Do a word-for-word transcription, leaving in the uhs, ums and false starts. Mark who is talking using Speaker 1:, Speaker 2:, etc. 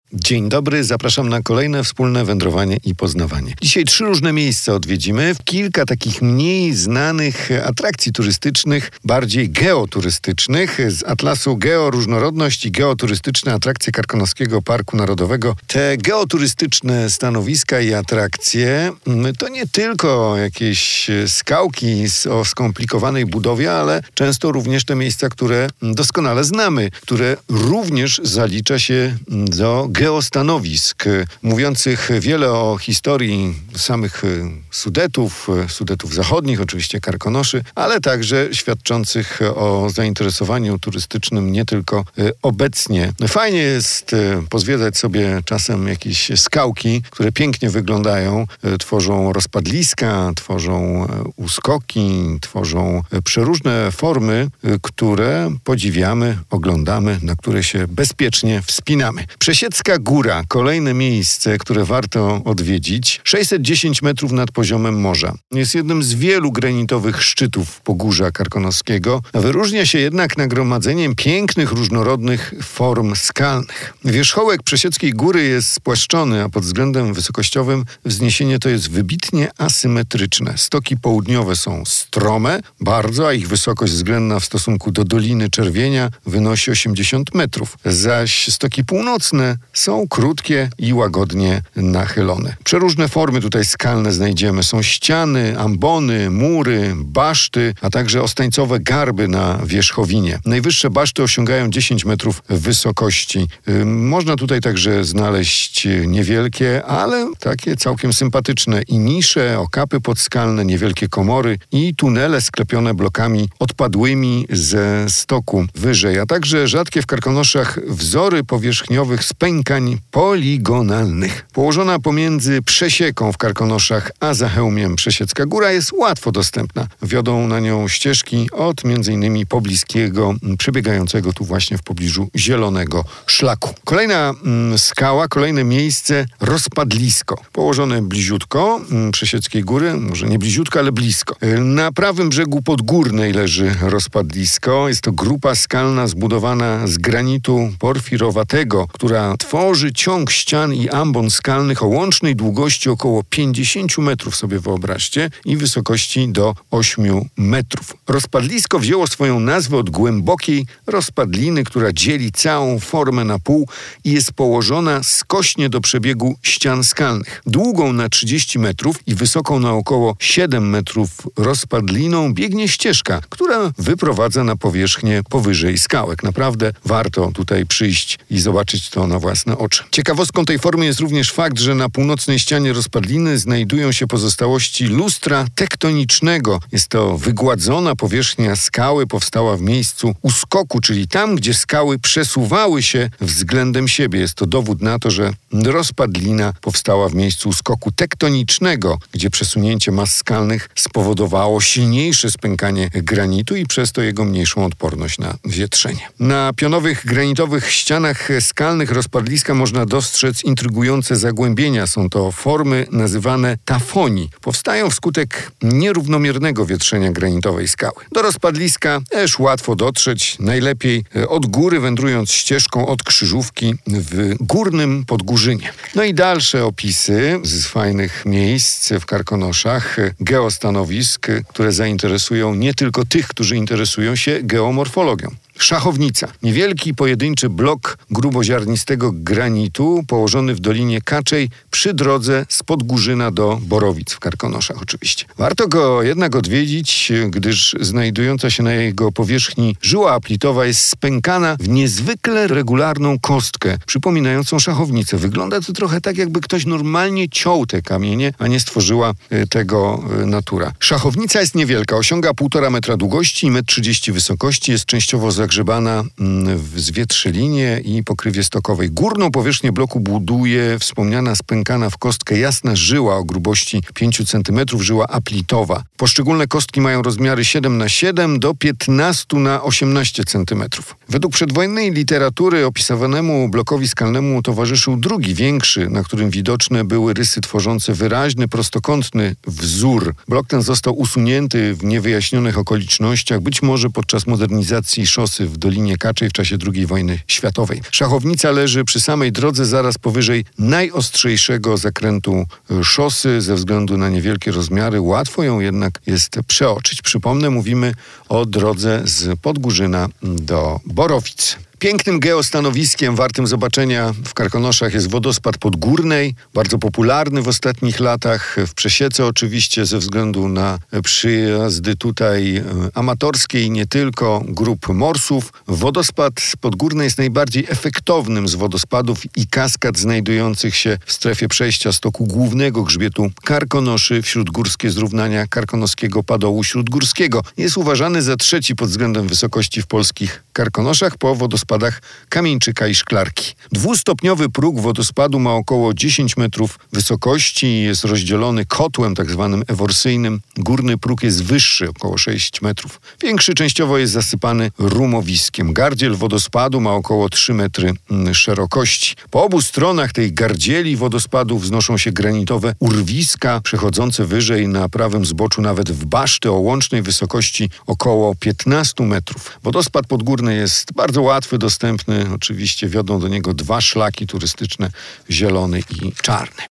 Speaker 1: Dzień dobry, zapraszam na kolejne wspólne wędrowanie i poznawanie. Dzisiaj trzy różne miejsca odwiedzimy, kilka takich mniej znanych atrakcji turystycznych, bardziej geoturystycznych, z atlasu Georóżnorodność i geoturystyczne atrakcje Karkonoskiego Parku Narodowego. Te geoturystyczne stanowiska i atrakcje to nie tylko jakieś skałki o skomplikowanej budowie, ale często również te miejsca, które doskonale znamy, które również zalicza się do geostanowisk, mówiących wiele o historii samych Sudetów, Sudetów zachodnich, oczywiście Karkonoszy, ale także świadczących o zainteresowaniu turystycznym nie tylko obecnie. Fajnie jest pozwiedzać sobie czasem jakieś skałki, które pięknie wyglądają, tworzą rozpadliska, tworzą uskoki, tworzą przeróżne formy, które podziwiamy, oglądamy, na które się bezpiecznie wspinamy. Przesiecka Góra, kolejne miejsce, które warto odwiedzić. sześćset dziesięć metrów nad poziomem morza. Jest jednym z wielu granitowych szczytów Pogórza Karkonoskiego. Wyróżnia się jednak nagromadzeniem pięknych, różnorodnych form skalnych. Wierzchołek Przesieckiej Góry jest spłaszczony, a pod względem wysokościowym wzniesienie to jest wybitnie asymetryczne. Stoki południowe są strome, bardzo, a ich wysokość względna w stosunku do Doliny Czerwienia wynosi osiemdziesiąt metrów. Zaś stoki północne są krótkie i łagodnie nachylone. Przeróżne formy tutaj skalne znajdziemy. Są ściany, ambony, mury, baszty, a także ostańcowe garby na wierzchowinie. Najwyższe baszty osiągają dziesięć metrów wysokości. Można tutaj także znaleźć niewielkie, ale takie całkiem sympatyczne i nisze, okapy podskalne, niewielkie komory i tunele sklepione blokami odpadłymi ze stoku wyżej, a także rzadkie w Karkonoszach wzory powierzchniowych spękań poligonalnych. Położona pomiędzy Przesieką w Karkonoszach a Zachełmiem Przesiecka Góra jest łatwo dostępna. Wiodą na nią ścieżki od między innymi pobliskiego, przebiegającego tu właśnie w pobliżu zielonego szlaku. Kolejna mm, skała, kolejne miejsce, rozpadlisko. Położone bliziutko mm, Przesieckiej Góry, może nie bliziutko, ale blisko. Na prawym brzegu Podgórnej leży rozpadlisko. Jest to grupa skalna zbudowana z granitu porfirowatego, która tworzy ciąg ścian i ambon skalnych o łącznej długości około pięćdziesiąt metrów, sobie wyobraźcie, i wysokości do ośmiu metrów. Rozpadlisko wzięło swoją nazwę od głębokiej rozpadliny, która dzieli całą formę na pół i jest położona skośnie do przebiegu ścian skalnych. Długą na trzydzieści metrów i wysoką na około siedem metrów rozpadliną biegnie ścieżka, która wyprowadza na powierzchnię powyżej skałek. Naprawdę warto tutaj przyjść i zobaczyć to na własne oczy. Ciekawostką tej formy jest również fakt, że na północnej ścianie rozpadliny znajdują się pozostałości lustra tektonicznego. Jest to wygładzona powierzchnia skały, powstała w miejscu uskoku, czyli tam, gdzie skały przesuwały się względem siebie. Jest to dowód na to, że rozpadlina powstała w miejscu uskoku tektonicznego, gdzie przesunięcie mas skalnych spowodowało silniejsze spękanie granitu i przez to jego mniejszą odporność na wietrzenie. Na pionowych granitowych ścianach skalnych rozpadliska można dostrzec intrygujące zagłębienia. Są to formy nazywane tafoni. Powstają wskutek nierównomiernego wietrzenia granitowej skały. Do rozpadliska też łatwo dotrzeć, najlepiej od góry, wędrując ścieżką od Krzyżówki w Górnym Podgórzynie. No i dalsze opisy z fajnych miejsc w Karkonoszach, geostanowisk, które zainteresują nie tylko tych, którzy interesują się geomorfologią. Szachownica. Niewielki, pojedynczy blok gruboziarnistego granitu położony w Dolinie Kaczej przy drodze z Podgórzyna do Borowic w Karkonoszach oczywiście. Warto go jednak odwiedzić, gdyż znajdująca się na jego powierzchni żyła aplitowa jest spękana w niezwykle regularną kostkę przypominającą szachownicę. Wygląda to trochę tak, jakby ktoś normalnie ciął te kamienie, a nie stworzyła tego natura. Szachownica jest niewielka, osiąga półtora metra długości i metr trzydzieści wysokości, jest częściowo zagrzebana w zwietrzylinie i pokrywie stokowej. Górną powierzchnię bloku buduje wspomniana spękana w kostkę jasna żyła o grubości pięć centymetrów, żyła aplitowa. Poszczególne kostki mają rozmiary siedem na siedem do piętnaście na osiemnaście centymetrów. Według przedwojennej literatury opisywanemu blokowi skalnemu towarzyszył drugi, większy, na którym widoczne były rysy tworzące wyraźny, prostokątny wzór. Blok ten został usunięty w niewyjaśnionych okolicznościach, być może podczas modernizacji szosy Szosy w Dolinie Kaczej w czasie drugiej wojny światowej. Szachownica leży przy samej drodze, zaraz powyżej najostrzejszego zakrętu szosy. Ze względu na niewielkie rozmiary łatwo ją jednak jest przeoczyć. Przypomnę, mówimy o drodze z Podgórzyna do Borowic. Pięknym geostanowiskiem wartym zobaczenia w Karkonoszach jest wodospad Podgórnej, bardzo popularny w ostatnich latach, w Przesiece oczywiście ze względu na przyjazdy tutaj amatorskie i nie tylko grup morsów. Wodospad Podgórnej jest najbardziej efektownym z wodospadów i kaskad znajdujących się w strefie przejścia stoku głównego grzbietu Karkonoszy wśród górskie zrównania Karkonoskiego Padołu Śródgórskiego. Jest uważany za trzeci pod względem wysokości w polskich Karkonoszach po wodospadach Kamieńczyka i Szklarki. Dwustopniowy próg wodospadu ma około dziesięć metrów wysokości i jest rozdzielony kotłem tak zwanym eworsyjnym. Górny próg jest wyższy, około sześć metrów. Większy częściowo jest zasypany rumowiskiem. Gardziel wodospadu ma około trzy metry szerokości. Po obu stronach tej gardzieli wodospadu wznoszą się granitowe urwiska, przechodzące wyżej na prawym zboczu nawet w basztę o łącznej wysokości około piętnaście metrów. Wodospad Podgórny jest bardzo łatwy, dostępny. Oczywiście wiodą do niego dwa szlaki turystyczne, zielony i czarny.